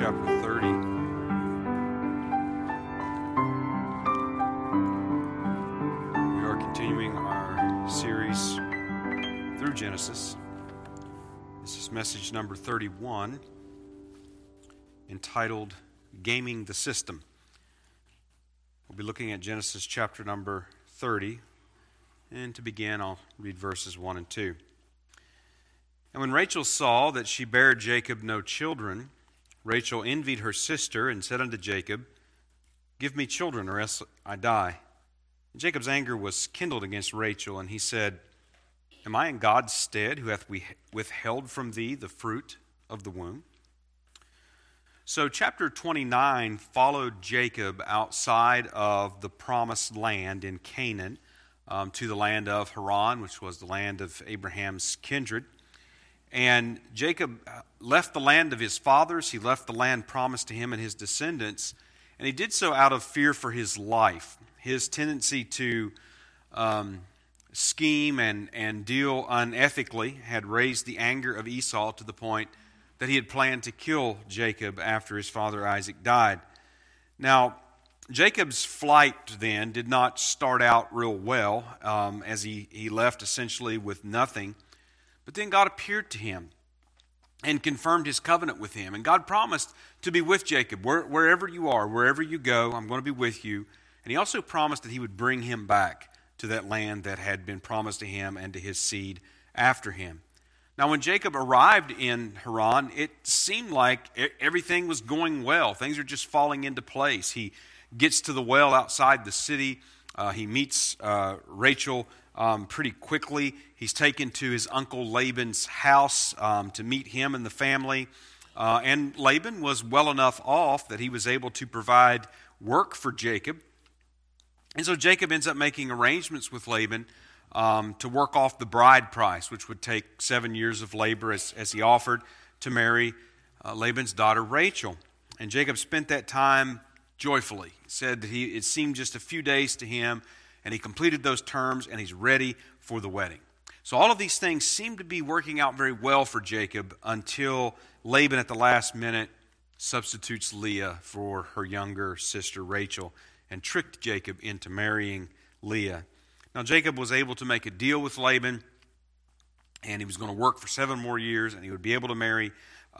chapter 30. We are continuing our series through Genesis. This is message number 31, entitled Gaming the System. We'll be looking at Genesis chapter number 30, and to begin, I'll read verses 1 and 2. And when Rachel saw that she bare Jacob no children, Rachel envied her sister and said unto Jacob, Give me children, or else I die. And Jacob's anger was kindled against Rachel, and he said, Am I in God's stead, who hath withheld from thee the fruit of the womb? So chapter 29 followed Jacob outside of the promised land in Canaan to the land of Haran, which was the land of Abraham's kindred. And Jacob left the land of his fathers. He left the land promised to him and his descendants. And he did so out of fear for his life. His tendency to scheme and deal unethically had raised the anger of Esau to the point that he had planned to kill Jacob after his father Isaac died. Now, Jacob's flight then did not start out real well, as he left essentially with nothing. But then God appeared to him and confirmed his covenant with him. And God promised to be with Jacob. Wherever you are, wherever you go, I'm going to be with you. And he also promised that he would bring him back to that land that had been promised to him and to his seed after him. Now, when Jacob arrived in Haran, it seemed like everything was going well. Things are just falling into place. He gets to the well outside the city. He meets Rachel pretty quickly. He's taken to his uncle Laban's house to meet him and the family. And Laban was well enough off that he was able to provide work for Jacob. And so Jacob ends up making arrangements with Laban to work off the bride price, which would take 7 years of labor as he offered to marry Laban's daughter Rachel. And Jacob spent that time joyfully. He said that it seemed just a few days to him, and he completed those terms, and he's ready for the wedding. So all of these things seem to be working out very well for Jacob until Laban at the last minute substitutes Leah for her younger sister Rachel and tricked Jacob into marrying Leah. Now Jacob was able to make a deal with Laban, and he was going to work for 7 more years, and he would be able to marry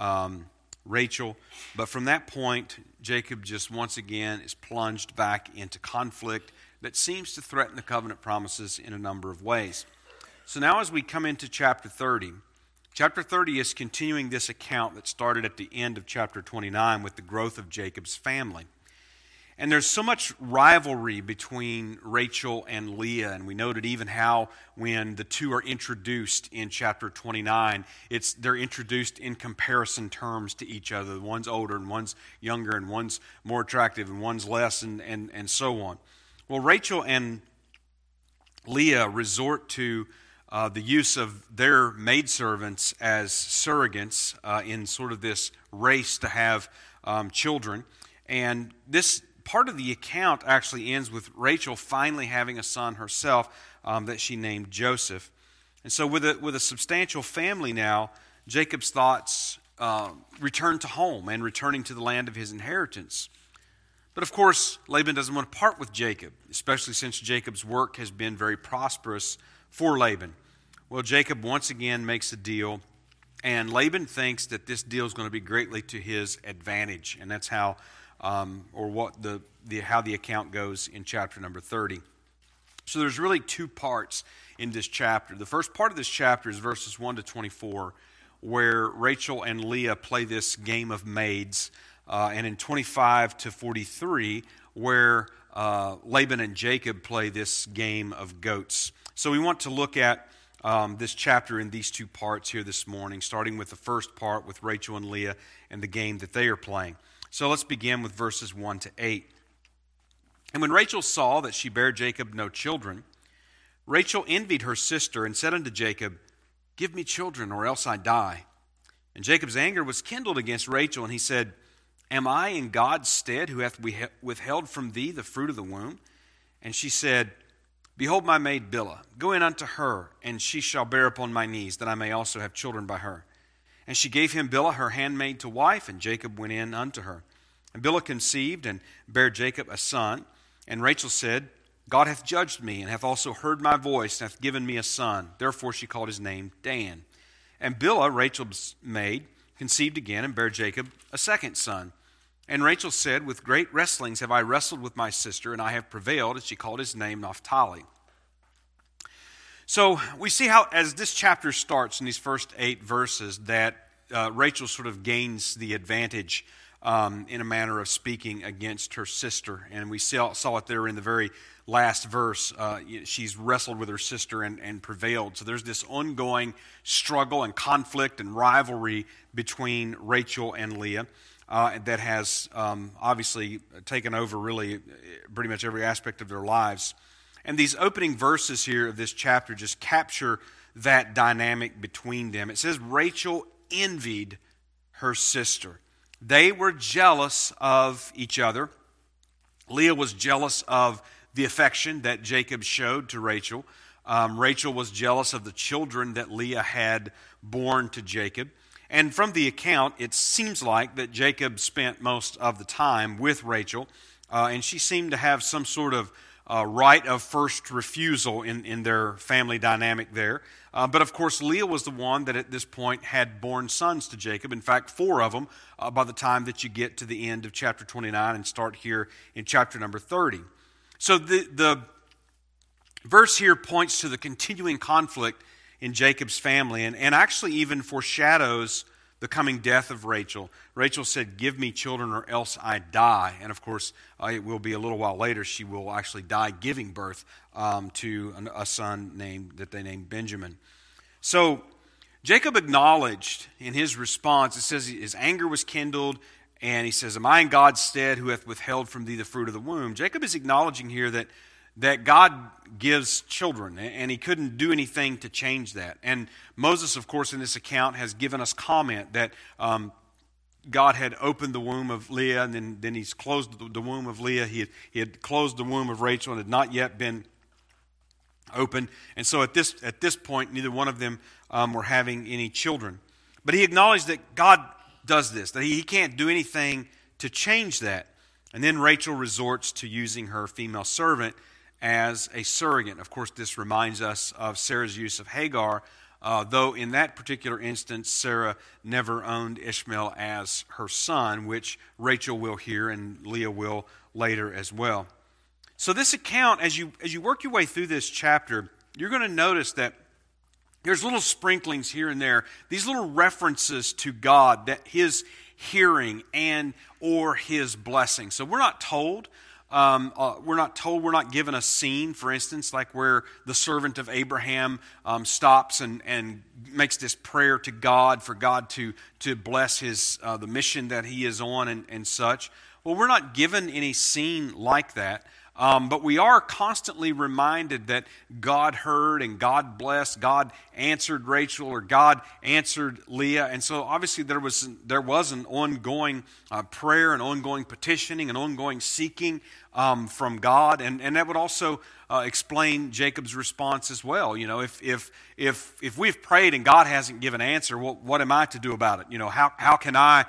Rachel. But from that point, Jacob just once again is plunged back into conflict that seems to threaten the covenant promises in a number of ways. So now as we come into chapter 30 is continuing this account that started at the end of chapter 29 with the growth of Jacob's family. And there's so much rivalry between Rachel and Leah, and we noted even how when the two are introduced in chapter 29, they're introduced in comparison terms to each other. One's older and one's younger and one's more attractive and one's less and so on. Well, Rachel and Leah resort to the use of their maidservants as surrogates in sort of this race to have children. And this part of the account actually ends with Rachel finally having a son herself that she named Joseph. And so with a substantial family now, Jacob's thoughts return to home and returning to the land of his inheritance. But of course, Laban doesn't want to part with Jacob, especially since Jacob's work has been very prosperous for Laban. Well, Jacob once again makes a deal, and Laban thinks that this deal is going to be greatly to his advantage, and that's how how the account goes in chapter number 30. So there's really 2 parts in this chapter. The first part of this chapter is verses 1 to 24, where Rachel and Leah play this game of maids, and in 25 to 43, where Laban and Jacob play this game of goats. So we want to look at this chapter in these 2 parts here this morning, starting with the first part with Rachel and Leah and the game that they are playing. So let's begin with verses 1 to 8. And when Rachel saw that she bare Jacob no children, Rachel envied her sister and said unto Jacob, Give me children, or else I die. And Jacob's anger was kindled against Rachel, and he said, Am I in God's stead, who hath withheld from thee the fruit of the womb? And she said, Behold my maid Bilhah, go in unto her, and she shall bear upon my knees, that I may also have children by her. And she gave him Bilhah her handmaid to wife, and Jacob went in unto her. And Bilhah conceived, and bare Jacob a son. And Rachel said, God hath judged me, and hath also heard my voice, and hath given me a son. Therefore she called his name Dan. And Bilhah, Rachel's maid, conceived again, and bare Jacob a second son. And Rachel said, with great wrestlings have I wrestled with my sister, and I have prevailed, and she called his name Naphtali. So we see how, as this chapter starts in these first 8 verses, that Rachel sort of gains the advantage in a manner of speaking against her sister. And we saw it there in the very last verse. She's wrestled with her sister and prevailed. So there's this ongoing struggle and conflict and rivalry between Rachel and Leah that has obviously taken over really pretty much every aspect of their lives. And these opening verses here of this chapter just capture that dynamic between them. It says Rachel envied her sister. They were jealous of each other. Leah was jealous of the affection that Jacob showed to Rachel. Rachel was jealous of the children that Leah had born to Jacob. And from the account, it seems like that Jacob spent most of the time with Rachel, and she seemed to have some sort of right of first refusal in their family dynamic there. But of course, Leah was the one that at this point had borne sons to Jacob. In fact, 4 of them by the time that you get to the end of chapter 29 and start here in chapter number 30. So the verse here points to the continuing conflict in Jacob's family and actually even foreshadows the coming death of Rachel. Rachel said, give me children or else I die. And of course, it will be a little while later, she will actually die giving birth to a son that they named Benjamin. So Jacob acknowledged in his response, it says his anger was kindled, and he says, am I in God's stead who hath withheld from thee the fruit of the womb? Jacob is acknowledging here that God gives children, and he couldn't do anything to change that. And Moses, of course, in this account has given us comment that God had opened the womb of Leah, and then he's closed the womb of Leah. He had closed the womb of Rachel and had not yet been open. And so at this point, neither one of them were having any children. But he acknowledged that God does this, that he can't do anything to change that. And then Rachel resorts to using her female servant as a surrogate. Of course, this reminds us of Sarah's use of Hagar, though in that particular instance, Sarah never owned Ishmael as her son, which Rachel will hear and Leah will later as well. So this account, as you work your way through this chapter, you're going to notice that there's little sprinklings here and there, these little references to God, that his hearing and or his blessing. So we're not told, we're not given a scene, for instance, like where the servant of Abraham stops and makes this prayer to God for God to bless his the mission that he is on and such. Well, we're not given any scene like that. But we are constantly reminded that God heard and God blessed, God answered Rachel or God answered Leah. And so obviously there was an ongoing prayer, an ongoing petitioning, an ongoing seeking from God. And that would also explain Jacob's response as well. You know, if we've prayed and God hasn't given an answer, well, what am I to do about it? You know, how can I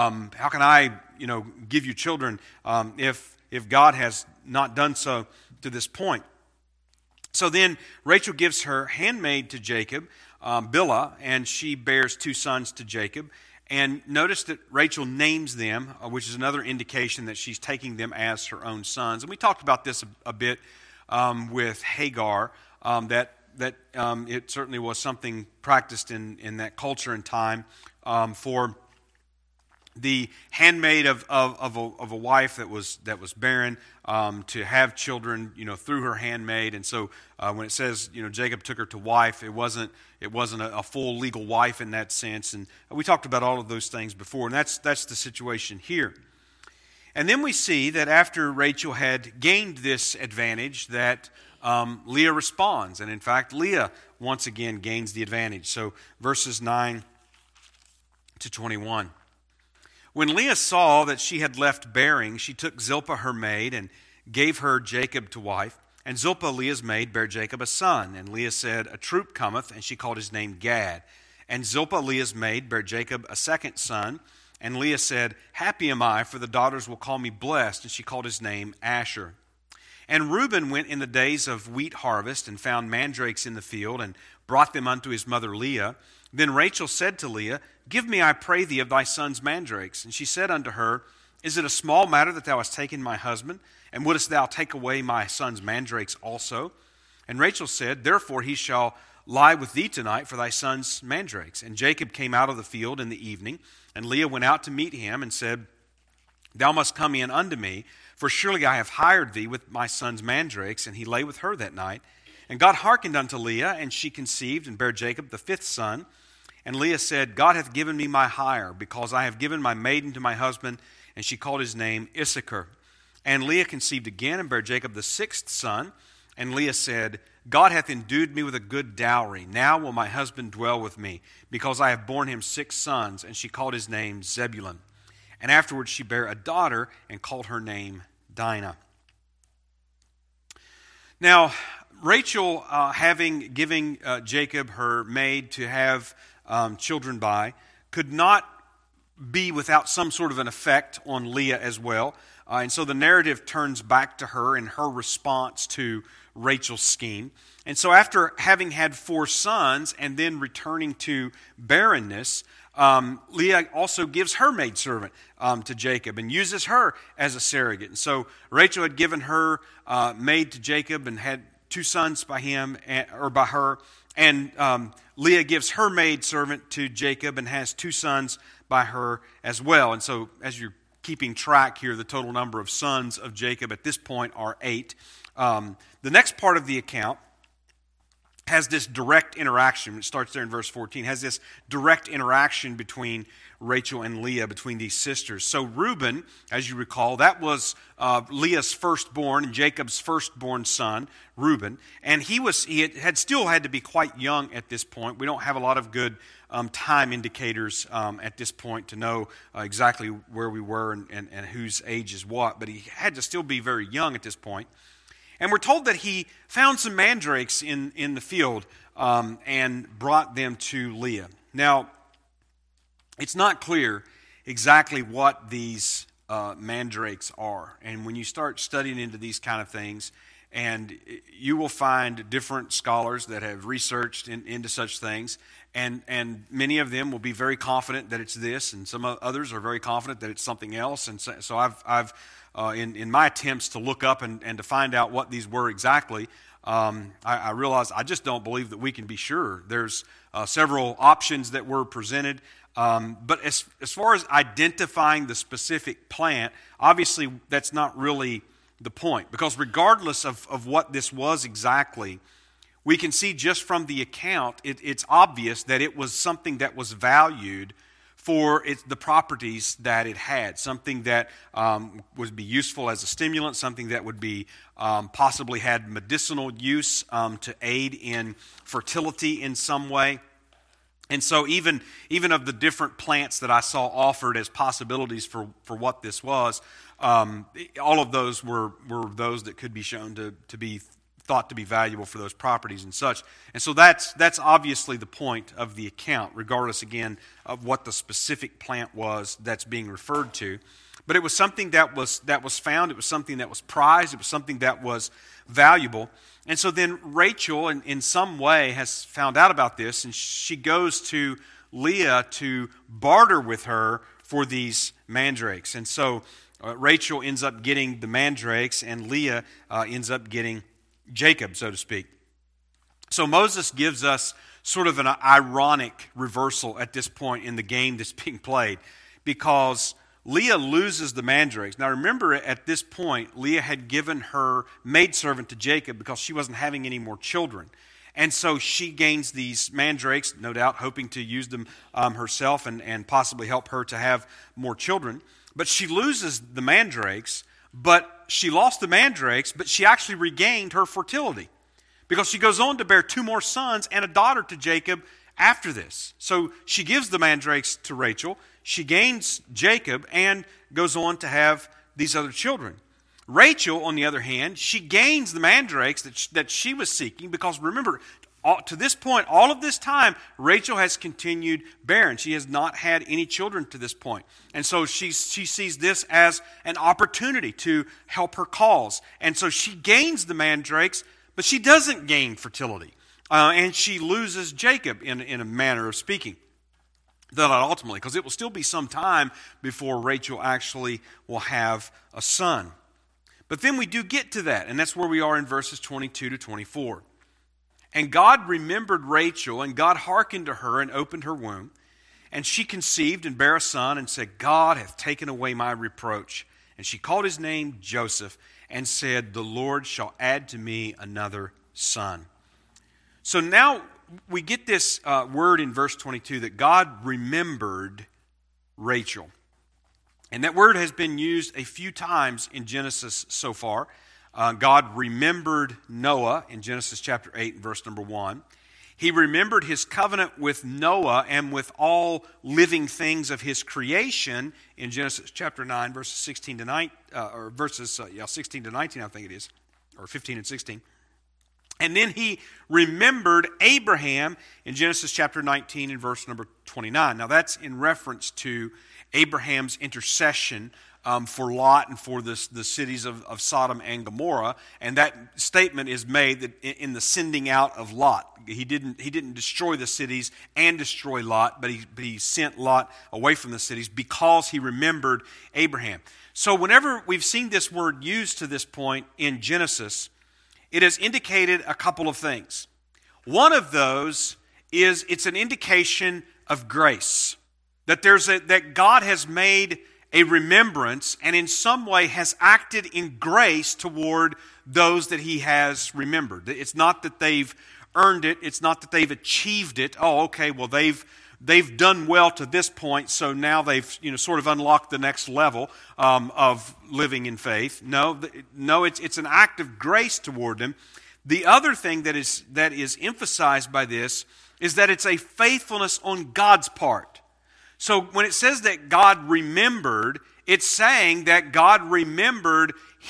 give you children if God has not done so to this point? So then Rachel gives her handmaid to Jacob, Bilhah, and she bears 2 sons to Jacob. And notice that Rachel names them, which is another indication that she's taking them as her own sons. And we talked about this a bit with Hagar, that it certainly was something practiced in that culture and time for the handmaid of a wife that was barren to have children, through her handmaid. And so when it says, Jacob took her to wife, it wasn't a full legal wife in that sense. And we talked about all of those things before, and that's the situation here. And then we see that after Rachel had gained this advantage, that Leah responds, and in fact Leah once again gains the advantage. So verses 9 to 21. When Leah saw that she had left bearing, she took Zilpah her maid and gave her Jacob to wife. And Zilpah, Leah's maid, bare Jacob a son. And Leah said, a troop cometh, and she called his name Gad. And Zilpah, Leah's maid, bare Jacob a second son. And Leah said, Happy am I, for the daughters will call me blessed. And she called his name Asher. And Reuben went in the days of wheat harvest, and found mandrakes in the field, and brought them unto his mother Leah. Then Rachel said to Leah, Give me, I pray thee, of thy son's mandrakes. And she said unto her, Is it a small matter that thou hast taken my husband? And wouldest thou take away my son's mandrakes also? And Rachel said, Therefore he shall lie with thee tonight for thy son's mandrakes. And Jacob came out of the field in the evening, and Leah went out to meet him, and said, Thou must come in unto me, for surely I have hired thee with my son's mandrakes. And he lay with her that night. And God hearkened unto Leah, and she conceived, and bare Jacob the fifth son. And Leah said, God hath given me my hire, because I have given my maiden to my husband. And she called his name Issachar. And Leah conceived again, and bare Jacob the sixth son. And Leah said, God hath endued me with a good dowry. Now will my husband dwell with me, because I have borne him 6 sons. And she called his name Zebulun. And afterwards she bare a daughter, and called her name Dinah. Now, Rachel, having given Jacob her maid to have children by, could not be without some sort of an effect on Leah as well. And so the narrative turns back to her in her response to Rachel's scheme. And so after having had 4 sons and then returning to barrenness, Leah also gives her maidservant to Jacob and uses her as a surrogate. And so Rachel had given her maid to Jacob and had 2 sons by him or by her. And Leah gives her maidservant to Jacob and has 2 sons by her as well. And so as you're keeping track here, the total number of sons of Jacob at this point are 8. The next part of the account has this direct interaction. It starts there in verse 14. Has this direct interaction between Rachel and Leah, between these sisters. So Reuben, as you recall, that was Leah's firstborn and Jacob's firstborn son, Reuben. And he had still had to be quite young at this point. We don't have a lot of good time indicators at this point to know exactly where we were and whose age is what. But he had to still be very young at this point. And we're told that he found some mandrakes in the field and brought them to Leah. Now, it's not clear exactly what these mandrakes are. And when you start studying into these kind of things, and you will find different scholars that have researched into such things, and many of them will be very confident that it's this, and some others are very confident that it's something else. And so I've in my attempts to look up and to find out what these were exactly, I realized I just don't believe that we can be sure. There's several options that were presented, but as far as identifying the specific plant, obviously that's not really the point, because regardless of what this was exactly, we can see just from the account, it's obvious that it was something that was valued for the properties that it had, something that would be useful as a stimulant, something that would be possibly had medicinal use to aid in fertility in some way. And so even of the different plants that I saw offered as possibilities for what this was, all of those were those that could be shown to be thought to be valuable for those properties and such. And so that's obviously the point of the account, regardless, again, of what the specific plant was that's being referred to. But it was something that was found, it was something that was prized, it was something that was valuable. And so then Rachel, in some way, has found out about this, and she goes to Leah to barter with her for these mandrakes. And so Rachel ends up getting the mandrakes, and Leah ends up getting Jacob, so to speak. So Moses gives us sort of an ironic reversal at this point in the game that's being played, because Leah loses the mandrakes. Now remember, at this point, Leah had given her maidservant to Jacob because she wasn't having any more children. And so she gains these mandrakes, no doubt hoping to use them herself and possibly help her to have more children. But she loses the mandrakes, but she lost the mandrakes, but she actually regained her fertility, because she goes on to bear 2 more sons and a daughter to Jacob after this. So she gives the mandrakes to Rachel, she gains Jacob, and goes on to have these other children. Rachel, on the other hand, she gains the mandrakes that she was seeking, because remember, to this point, all of this time, Rachel has continued barren. She has not had any children to this point. And so she sees this as an opportunity to help her cause. And so she gains the mandrakes, but she doesn't gain fertility. And she loses Jacob in a manner of speaking. Though not ultimately, because it will still be some time before Rachel actually will have a son. But then we do get to that, and that's where we are in verses 22 to 24. And God remembered Rachel, and God hearkened to her and opened her womb. And she conceived and bare a son, and said, God hath taken away my reproach. And she called his name Joseph, and said, the Lord shall add to me another son. So now we get this word in verse 22 that God remembered Rachel. And that word has been used a few times in Genesis so far. God remembered Noah in Genesis chapter 8 and verse number 1. He remembered his covenant with Noah and with all living things of his creation in Genesis chapter 9, verses 16 to 19, 16 to 19, I think it is, or 15 and 16. And then he remembered Abraham in Genesis chapter 19 and verse number 29. Now that's in reference to Abraham's intercession for Lot and for the cities of Sodom and Gomorrah. And that statement is made that in the sending out of Lot. He didn't destroy the cities and destroy Lot, but he sent Lot away from the cities because he remembered Abraham. So whenever we've seen this word used to this point in Genesis, it has indicated a couple of things. One of those is it's an indication of grace. That God has made a remembrance and in some way has acted in grace toward those that he has remembered. It's not that they've earned it. It's not that they've achieved it. Oh, okay, well they've done well to this point, so now they've sort of unlocked the next level of living in faith. No, it's an act of grace toward them. The other thing that is emphasized by this is that it's a faithfulness on God's part. So when it says that God remembered, it's saying that God remembered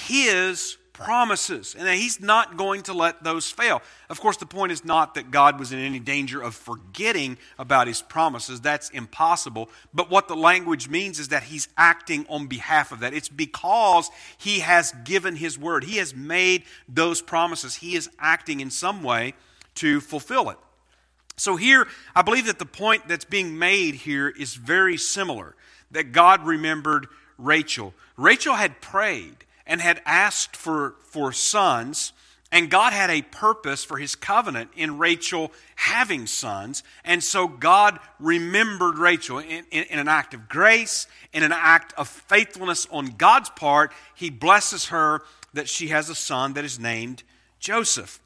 his promises and that he's not going to let those fail. Of course, the point is not that God was in any danger of forgetting about his promises. That's impossible. But what the language means is that he's acting on behalf of that. It's because he has given his word. He has made those promises. He is acting in some way to fulfill it. So here, I believe that the point that's being made here is very similar, that God remembered Rachel. Rachel had prayed and had asked for sons, and God had a purpose for his covenant in Rachel having sons, and so God remembered Rachel in an act of grace, in an act of faithfulness on God's part. He blesses her that she has a son that is named Joseph.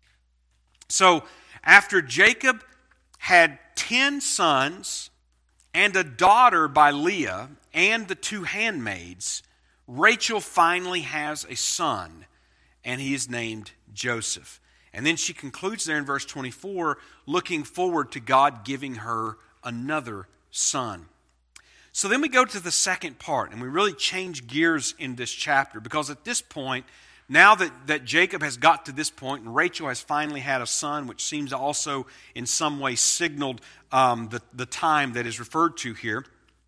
So after Jacob had 10 sons and a daughter by Leah and the 2 handmaids, Rachel finally has a son, and he is named Joseph. And then she concludes there in verse 24, looking forward to God giving her another son. So then we go to the second part, and we really change gears in this chapter, because at this point, now that Jacob has got to this point, and Rachel has finally had a son, which seems also in some way signaled the time that is referred to here,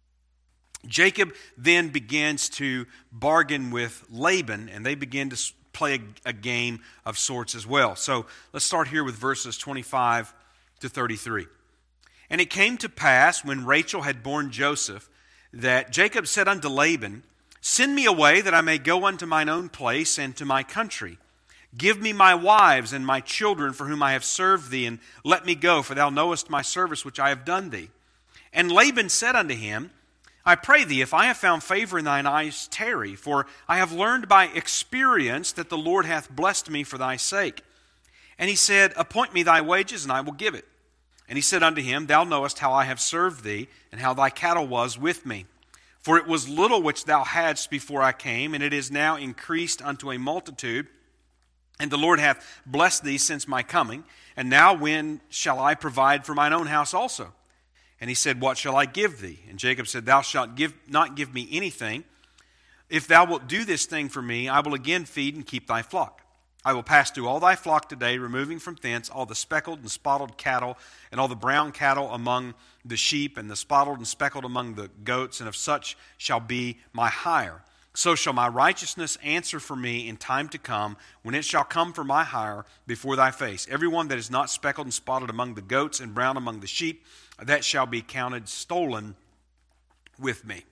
Jacob then begins to bargain with Laban, and they begin to play a game of sorts as well. So let's start here with verses 25 to 33. And it came to pass, when Rachel had borne Joseph, that Jacob said unto Laban, Send me away, that I may go unto mine own place and to my country. Give me my wives and my children, for whom I have served thee, and let me go, for thou knowest my service which I have done thee. And Laban said unto him, I pray thee, if I have found favor in thine eyes, tarry, for I have learned by experience that the Lord hath blessed me for thy sake. And he said, Appoint me thy wages, and I will give it. And he said unto him, Thou knowest how I have served thee, and how thy cattle was with me. For it was little which thou hadst before I came, and it is now increased unto a multitude. And the Lord hath blessed thee since my coming. And now when shall I provide for mine own house also? And he said, What shall I give thee? And Jacob said, Thou shalt not give me anything. If thou wilt do this thing for me, I will again feed and keep thy flock. I will pass through all thy flock today, removing from thence all the speckled and spotted cattle, and all the brown cattle among the sheep, and the spotted and speckled among the goats, and of such shall be my hire. So shall my righteousness answer for me in time to come, when it shall come for my hire before thy face. Everyone that is not speckled and spotted among the goats, and brown among the sheep, that shall be counted stolen with me.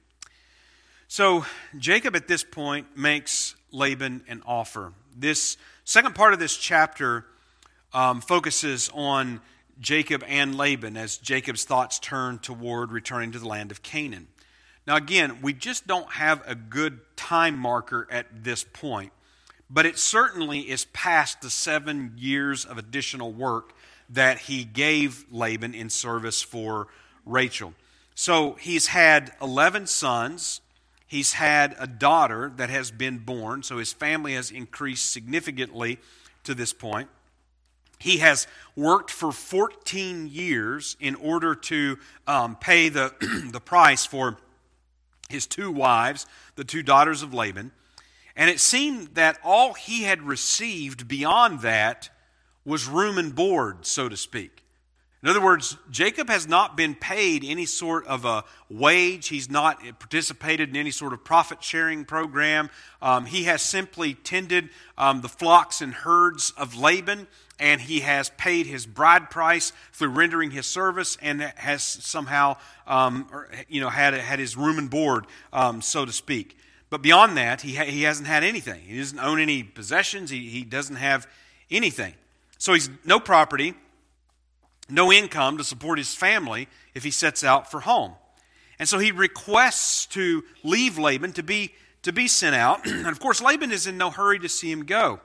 So Jacob at this point makes Laban an offer. This second part of this chapter focuses on Jacob and Laban as Jacob's thoughts turn toward returning to the land of Canaan. Now again, we just don't have a good time marker at this point, but it certainly is past the 7 years of additional work that he gave Laban in service for Rachel. So he's had 11 sons. He's had a daughter that has been born, so his family has increased significantly to this point. He has worked for 14 years in order to pay the price for his 2 wives, the 2 daughters of Laban. And it seemed that all he had received beyond that was room and board, so to speak. In other words, Jacob has not been paid any sort of a wage. He's not participated in any sort of profit-sharing program. He has simply tended the flocks and herds of Laban, and he has paid his bride price through rendering his service, and has somehow, had his room and board, so to speak. But beyond that, he hasn't had anything. He doesn't own any possessions. He doesn't have anything. So he's no property, no income to support his family if he sets out for home. And so he requests to leave Laban, to be sent out. And of course, Laban is in no hurry to see him go,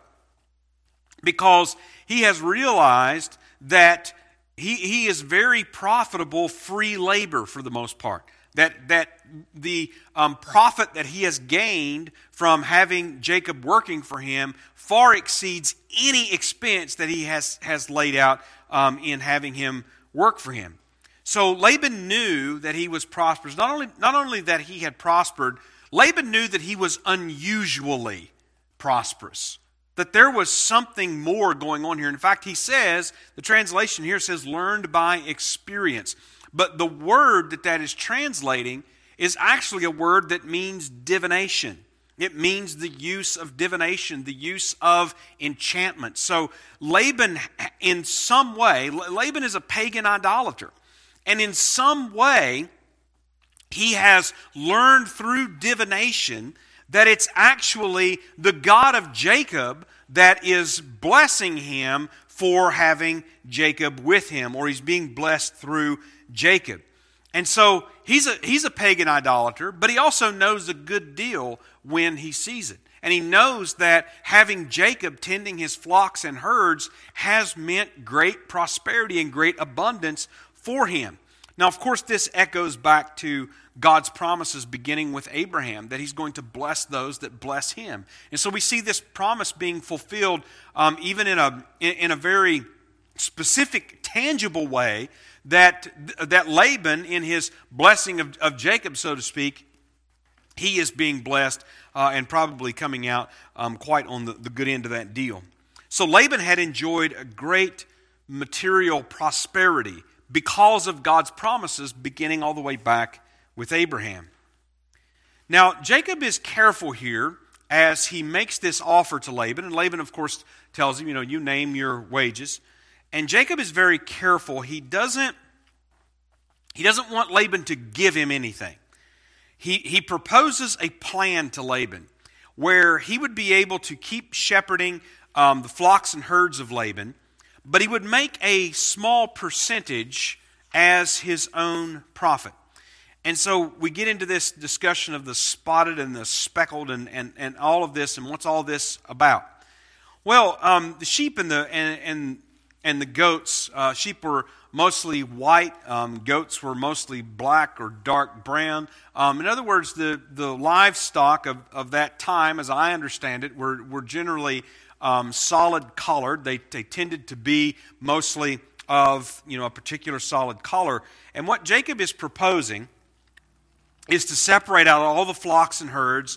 because he has realized that he is very profitable free labor for the most part. That the profit that he has gained from having Jacob working for him far exceeds any expense that he has laid out in having him work for him. So Laban knew that he was prosperous. Not only that he had prospered, Laban knew that he was unusually prosperous. That there was something more going on here. In fact, he says, the translation here says, learned by experience. But the word that is translating is actually a word that means divination. It means the use of divination, the use of enchantment. So Laban, in some way, Laban is a pagan idolater. And in some way, he has learned through divination that it's actually the God of Jacob that is blessing him for having Jacob with him, or he's being blessed through Jacob. And so he's a pagan idolater, but he also knows a good deal when he sees it. And he knows that having Jacob tending his flocks and herds has meant great prosperity and great abundance for him. Now, of course, this echoes back to God's promises beginning with Abraham, that he's going to bless those that bless him. And so we see this promise being fulfilled even in a very specific, tangible way, that Laban, in his blessing of Jacob, so to speak, he is being blessed and probably coming out quite on the good end of that deal. So Laban had enjoyed a great material prosperity because of God's promises beginning all the way back with Abraham. Now, Jacob is careful here as he makes this offer to Laban. And Laban, of course, tells him, you name your wages. And Jacob is very careful. He doesn't want Laban to give him anything. He proposes a plan to Laban where he would be able to keep shepherding the flocks and herds of Laban, but he would make a small percentage as his own profit. And so we get into this discussion of the spotted and the speckled and all of this, and what's all this about? Well, the sheep and the goats, sheep were mostly white, goats were mostly black or dark brown. In other words, the livestock of that time, as I understand it, were generally solid colored. They tended to be mostly of a particular solid color. And what Jacob is proposing is to separate out all the flocks and herds,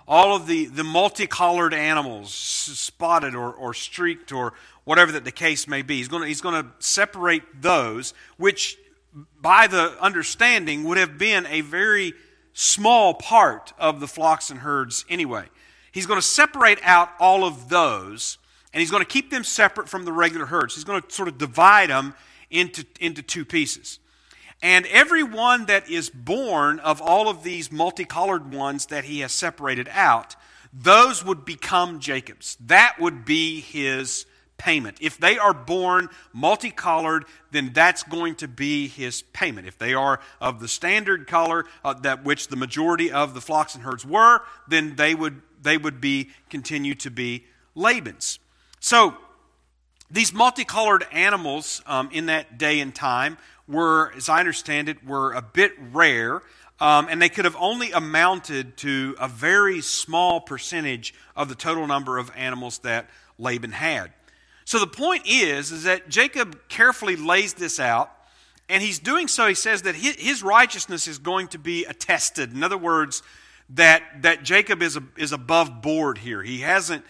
all of the multicolored animals, spotted or streaked or whatever that the case may be. He's going to separate those, which by the understanding would have been a very small part of the flocks and herds anyway. He's going to separate out all of those, and he's going to keep them separate from the regular herds. He's going to sort of divide them into two pieces. And every one that is born of all of these multicolored ones that he has separated out, those would become Jacob's. That would be his payment. If they are born multicolored, then that's going to be his payment. If they are of the standard color that which the majority of the flocks and herds were, then they would continue to be Laban's. So these multicolored animals in that day and time were, as I understand it, were a bit rare, and they could have only amounted to a very small percentage of the total number of animals that Laban had. So the point is that Jacob carefully lays this out, and he's doing so, he says that his righteousness is going to be attested. In other words, that Jacob is above board here. He hasn't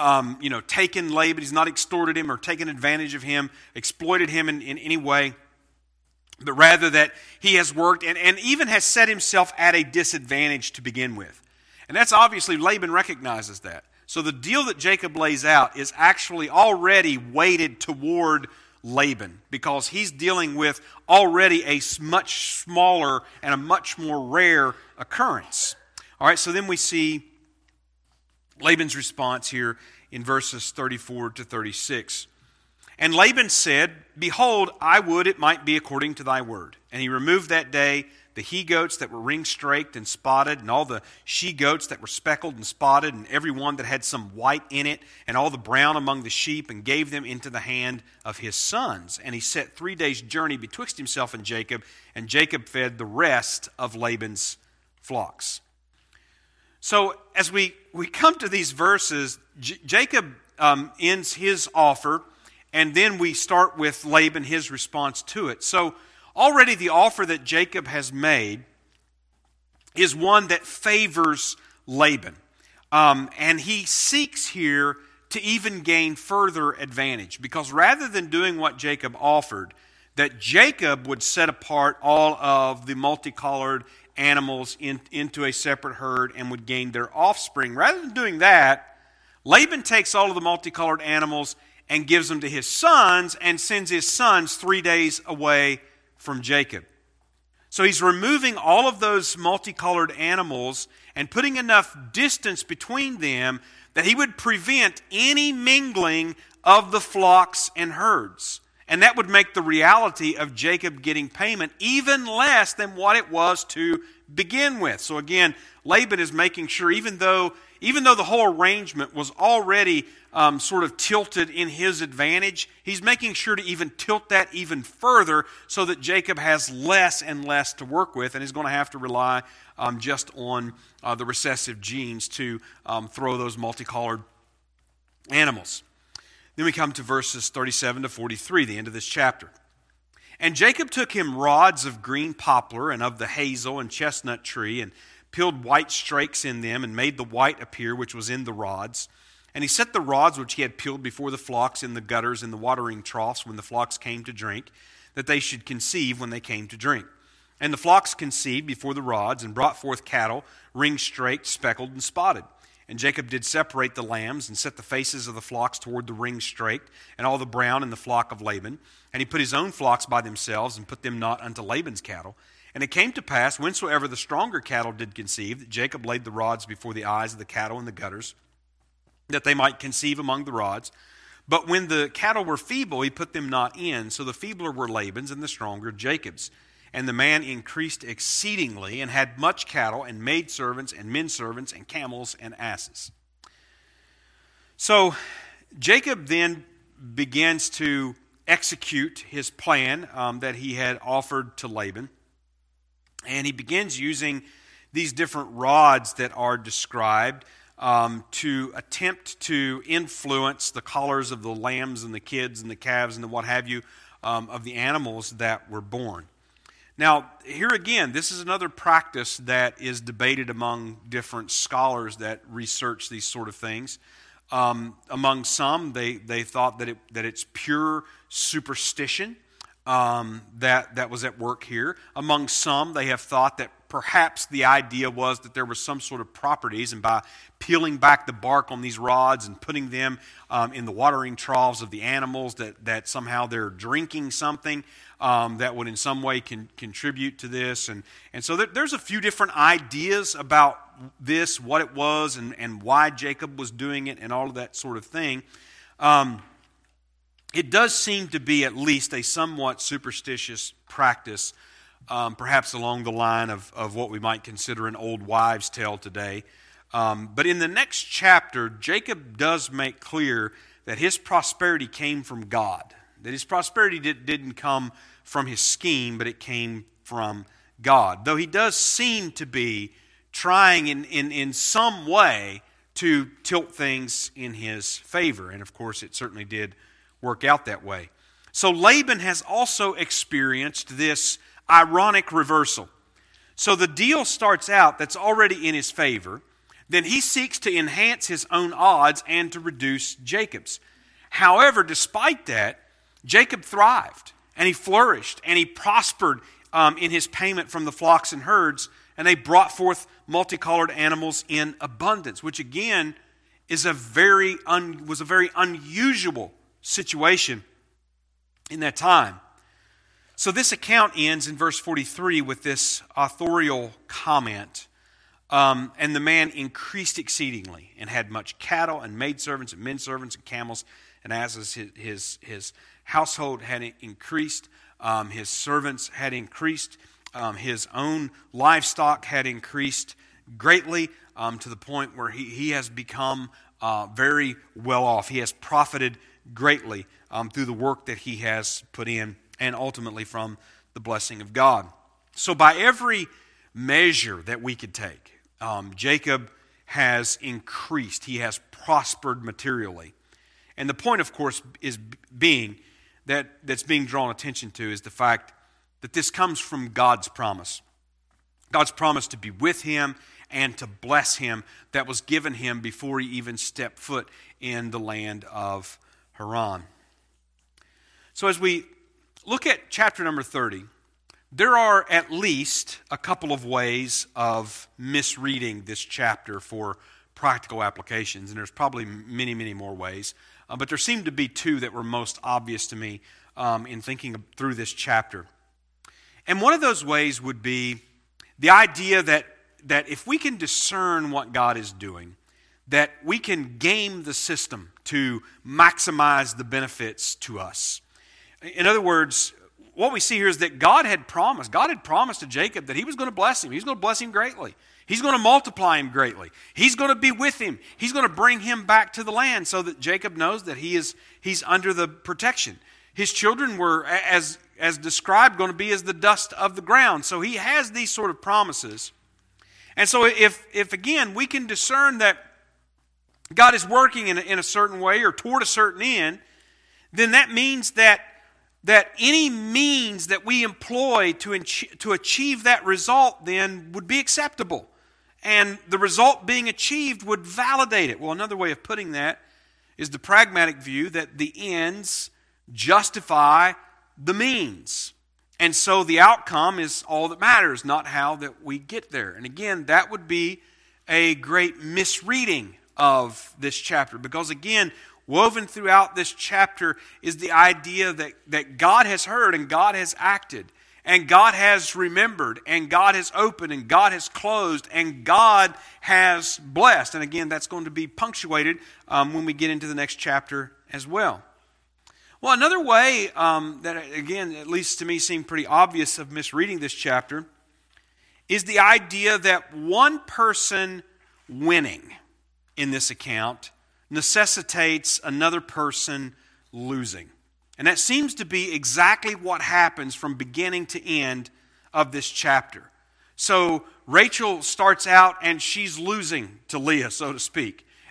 taken Laban, he's not extorted him or taken advantage of him, exploited him in any way, but rather that he has worked and even has set himself at a disadvantage to begin with. And that's obviously, Laban recognizes that. So the deal that Jacob lays out is actually already weighted toward Laban, because he's dealing with already a much smaller and a much more rare occurrence. All right, so then we see Laban's response here in verses 34 to 36. And Laban said, "Behold, I would it might be according to thy word." And he removed that day the he-goats that were ring-straked and spotted, and all the she-goats that were speckled and spotted, and every one that had some white in it, and all the brown among the sheep, and gave them into the hand of his sons. And he set 3 days' journey betwixt himself and Jacob fed the rest of Laban's flocks. So as we come to these verses, Jacob ends his offer, and then we start with Laban, his response to it. So already the offer that Jacob has made is one that favors Laban. And he seeks here to even gain further advantage, because rather than doing what Jacob offered, that Jacob would set apart all of the multicolored animals into a separate herd and would gain their offspring. Rather than doing that, Laban takes all of the multicolored animals and gives them to his sons and sends his sons 3 days away from Jacob. So he's removing all of those multicolored animals and putting enough distance between them that he would prevent any mingling of the flocks and herds. And that would make the reality of Jacob getting payment even less than what it was to begin with. So again, Laban is making sure, even though the whole arrangement was already sort of tilted in his advantage, he's making sure to even tilt that even further so that Jacob has less and less to work with, and is going to have to rely just on the recessive genes to throw those multicolored animals. Then we come to verses 37 to 43, the end of this chapter. And Jacob took him rods of green poplar and of the hazel and chestnut tree, and peeled white strakes in them, and made the white appear which was in the rods. And he set the rods which he had peeled before the flocks in the gutters and the watering troughs when the flocks came to drink, that they should conceive when they came to drink. And the flocks conceived before the rods, and brought forth cattle, ring-straked, speckled, and spotted. And Jacob did separate the lambs, and set the faces of the flocks toward the ring-straked, and all the brown in the flock of Laban. And he put his own flocks by themselves, and put them not unto Laban's cattle. And it came to pass, whensoever the stronger cattle did conceive, that Jacob laid the rods before the eyes of the cattle in the gutters, that they might conceive among the rods. But when the cattle were feeble, he put them not in. So the feebler were Laban's, and the stronger Jacob's. And the man increased exceedingly, and had much cattle, and maidservants, and menservants, and camels, and asses. So Jacob then begins to execute his plan that he had offered to Laban. And he begins using these different rods that are described to attempt to influence the collars of the lambs and the kids and the calves and the what have you of the animals that were born. Now, here again, this is another practice that is debated among different scholars that research these sort of things. Among some, they thought that it's pure superstition that was at work here. Among some, they have thought that perhaps the idea was that there was some sort of properties, and by peeling back the bark on these rods and putting them in the watering troughs of the animals, that somehow they're drinking something that would in some way contribute to this. And so there's a few different ideas about this, what it was, and why Jacob was doing it, and all of that sort of thing. It does seem to be at least a somewhat superstitious practice, perhaps along the line of what we might consider an old wives' tale today. But in the next chapter, Jacob does make clear that his prosperity came from God. That his prosperity didn't come from his scheme, but it came from God. Though he does seem to be trying in some way to tilt things in his favor. And of course, it certainly did work out that way. So Laban has also experienced this ironic reversal. So the deal starts out that's already in his favor. Then he seeks to enhance his own odds and to reduce Jacob's. However, despite that, Jacob thrived and he flourished and he prospered in his payment from the flocks and herds, and they brought forth multicolored animals in abundance, which again is was a very unusual situation in that time. So this account ends in verse 43 with this authorial comment. And the man increased exceedingly and had much cattle and maidservants and men servants and camels and asses. His household had increased. His servants had increased. His own livestock had increased greatly to the point where he has become very well off. He has profited greatly through the work that he has put in, and ultimately from the blessing of God. So by every measure that we could take, Jacob has increased. He has prospered materially. And the point, of course, is that's being drawn attention to is the fact that this comes from God's promise. God's promise to be with him and to bless him that was given him before he even stepped foot in the land of Haran. So as we look at chapter number 30, there are at least a couple of ways of misreading this chapter for practical applications, and there's probably many, many more ways. But there seemed to be two that were most obvious to me in thinking through this chapter. And one of those ways would be the idea that if we can discern what God is doing, that we can game the system to maximize the benefits to us. In other words, what we see here is that God had promised to Jacob that he was going to bless him. He's going to bless him greatly. He's going to multiply him greatly. He's going to be with him. He's going to bring him back to the land so that Jacob knows that he's under the protection. His children were, as described, going to be as the dust of the ground. So he has these sort of promises. And so if again, we can discern that God is working in a certain way or toward a certain end, then that means that any means that we employ to achieve that result then would be acceptable. And the result being achieved would validate it. Well, another way of putting that is the pragmatic view that the ends justify the means. And so the outcome is all that matters, not how that we get there. And again, that would be a great misreading of this chapter. Because again, woven throughout this chapter is the idea that God has heard and God has acted. And God has remembered, and God has opened, and God has closed, and God has blessed. And again, that's going to be punctuated when we get into the next chapter as well. Well, another way that, again, at least to me seemed pretty obvious of misreading this chapter is the idea that one person winning in this account necessitates another person losing. And that seems to be exactly what happens from beginning to end of this chapter. So Rachel starts out and she's losing to Leah, so to speak.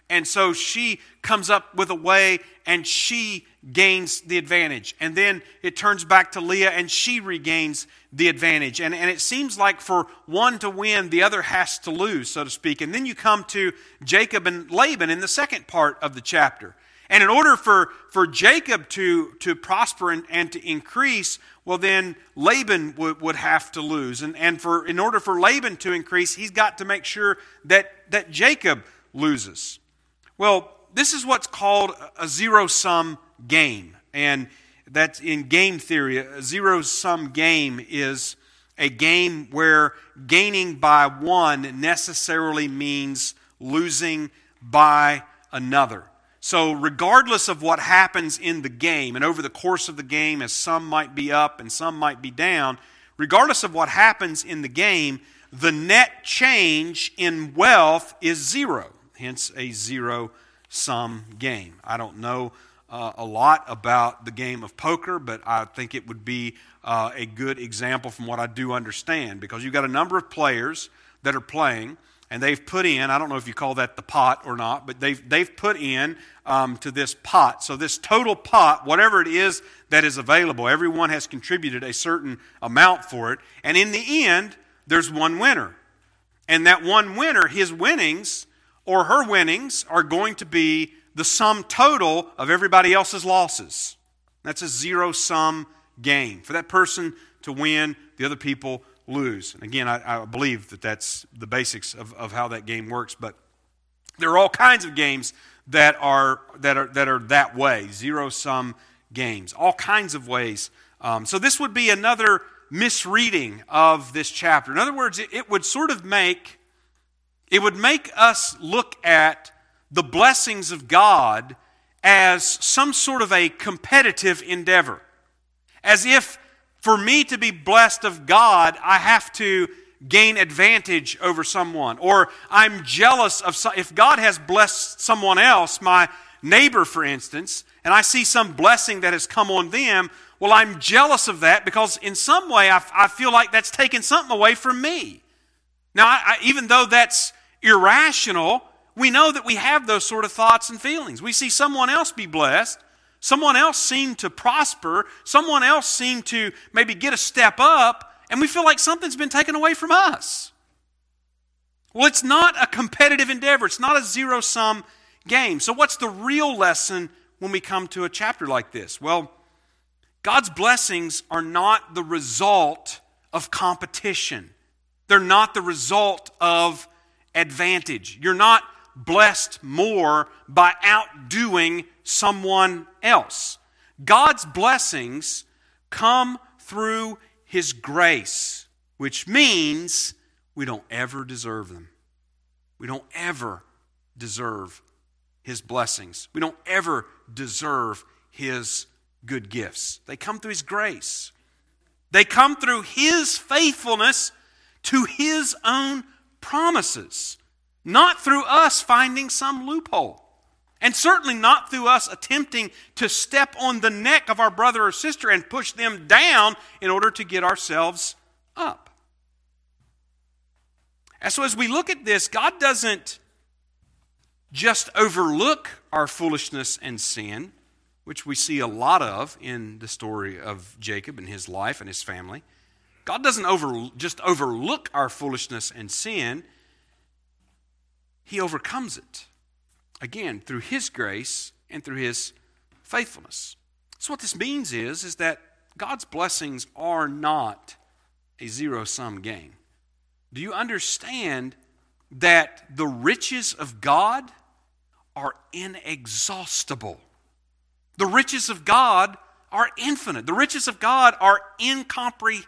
And so she comes up with a way and she gains the advantage. And then it turns back to Leah and she regains the advantage. And it seems like for one to win, the other has to lose, so to speak. And then you come to Jacob and Laban in the second part of the chapter. And in order for Jacob to prosper and to increase, well then Laban would have to lose. And in order for Laban to increase, he's got to make sure that Jacob loses. Well, this is what's called a zero-sum game. And that's in game theory. A zero-sum game is a game where gaining by one necessarily means losing by another. So regardless of what happens in the game, and over the course of the game, as some might be up and some might be down, regardless of what happens in the game, the net change in wealth is zero. Hence a zero-sum game. I don't know a lot about the game of poker, but I think it would be a good example from what I do understand, because you've got a number of players that are playing, and they've put in, I don't know if you call that the pot or not, but they've put in to this pot. So this total pot, whatever it is that is available, everyone has contributed a certain amount for it, and in the end, there's one winner. And that one winner, his winnings or her winnings are going to be the sum total of everybody else's losses. That's a zero-sum game. For that person to win, the other people lose. And again, I believe that that's the basics of how that game works. But there are all kinds of games that are that way, zero-sum games. All kinds of ways. So this would be another misreading of this chapter. In other words, it would sort of make us look at the blessings of God as some sort of a competitive endeavor. As if for me to be blessed of God, I have to gain advantage over someone. Or I'm jealous of if God has blessed someone else, my neighbor for instance, and I see some blessing that has come on them, well, I'm jealous of that because in some way I feel like that's taken something away from me. Now, even though that's irrational, we know that we have those sort of thoughts and feelings. We see someone else be blessed, someone else seem to prosper, someone else seem to maybe get a step up, and we feel like something's been taken away from us. Well, it's not a competitive endeavor. It's not a zero-sum game. So what's the real lesson when we come to a chapter like this? Well, God's blessings are not the result of competition. They're not the result of advantage. You're not blessed more by outdoing someone else. God's blessings come through His grace, which means we don't ever deserve them. We don't ever deserve His blessings. We don't ever deserve His good gifts. They come through His grace. They come through His faithfulness to His own promises, not through us finding some loophole, and certainly not through us attempting to step on the neck of our brother or sister and push them down in order to get ourselves up. And so as we look at this, God doesn't just overlook our foolishness and sin, which we see a lot of in the story of Jacob and his life and his family. God doesn't just overlook our foolishness and sin. He overcomes it, again, through His grace and through His faithfulness. So what this means is that God's blessings are not a zero-sum game. Do you understand that the riches of God are inexhaustible? The riches of God are infinite. The riches of God are incomprehensible.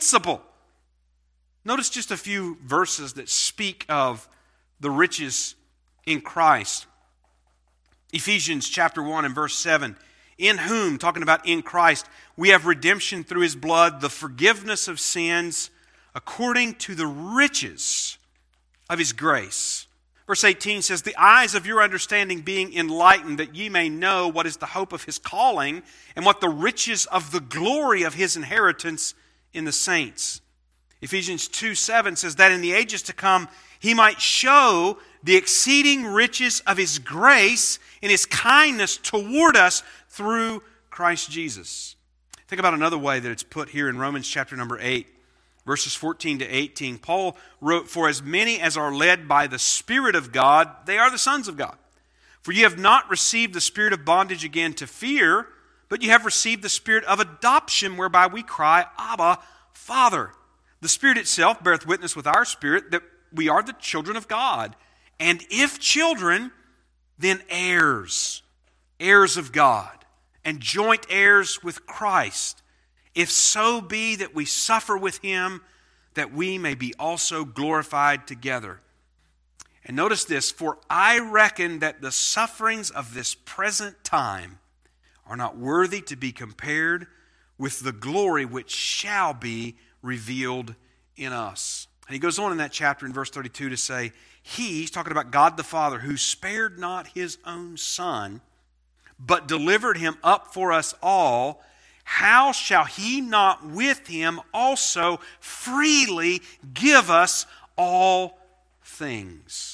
Notice just a few verses that speak of the riches in Christ. Ephesians chapter 1 and verse 7. In whom, talking about in Christ, we have redemption through His blood, the forgiveness of sins, according to the riches of His grace. Verse 18 says, the eyes of your understanding being enlightened, that ye may know what is the hope of His calling, and what the riches of the glory of His inheritance in the saints. Ephesians 2:7 says that in the ages to come He might show the exceeding riches of His grace and His kindness toward us through Christ Jesus. Think about another way that it's put here in Romans chapter number 8, verses 14 to 18. Paul wrote, "For as many as are led by the Spirit of God, they are the sons of God. For you have not received the spirit of bondage again to fear, but you have received the spirit of adoption, whereby we cry, Abba, Father. The Spirit itself beareth witness with our spirit that we are the children of God. And if children, then heirs, heirs of God, and joint heirs with Christ, if so be that we suffer with Him, that we may be also glorified together." And notice this, "For I reckon that the sufferings of this present time are not worthy to be compared with the glory which shall be revealed in us." And he goes on in that chapter in verse 32 to say, he's talking about God the Father, "who spared not His own Son, but delivered Him up for us all, how shall He not with Him also freely give us all things?"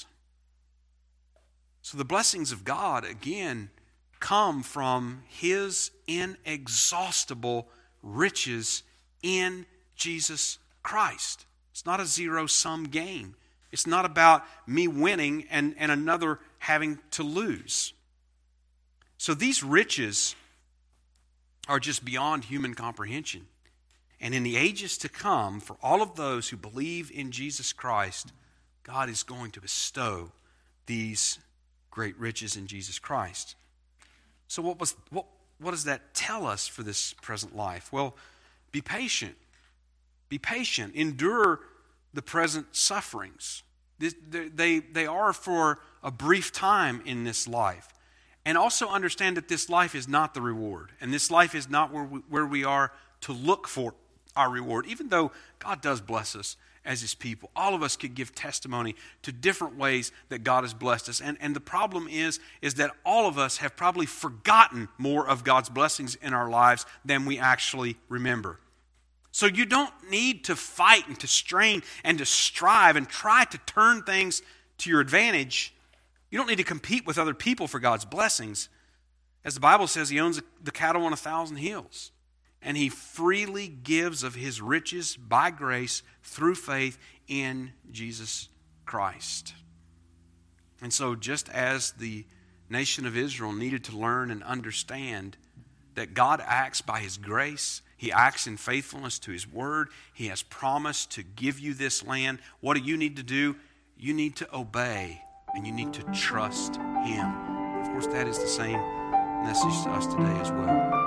So the blessings of God, again, come from His inexhaustible riches in Jesus Christ. It's not a zero-sum game. It's not about me winning and another having to lose. So these riches are just beyond human comprehension. And in the ages to come, for all of those who believe in Jesus Christ, God is going to bestow these great riches in Jesus Christ. So what does that tell us for this present life? Well, be patient. Be patient. Endure the present sufferings. They are for a brief time in this life. And also understand that this life is not the reward. And this life is not where we are to look for our reward. Even though God does bless us as His people. All of us could give testimony to different ways that God has blessed us. And the problem is that all of us have probably forgotten more of God's blessings in our lives than we actually remember. So you don't need to fight and to strain and to strive and try to turn things to your advantage. You don't need to compete with other people for God's blessings. As the Bible says, He owns the cattle on 1,000 hills. And He freely gives of His riches by grace through faith in Jesus Christ. And so just as the nation of Israel needed to learn and understand that God acts by His grace, He acts in faithfulness to His word, He has promised to give you this land. What do you need to do? You need to obey and you need to trust Him. Of course, that is the same message to us today as well.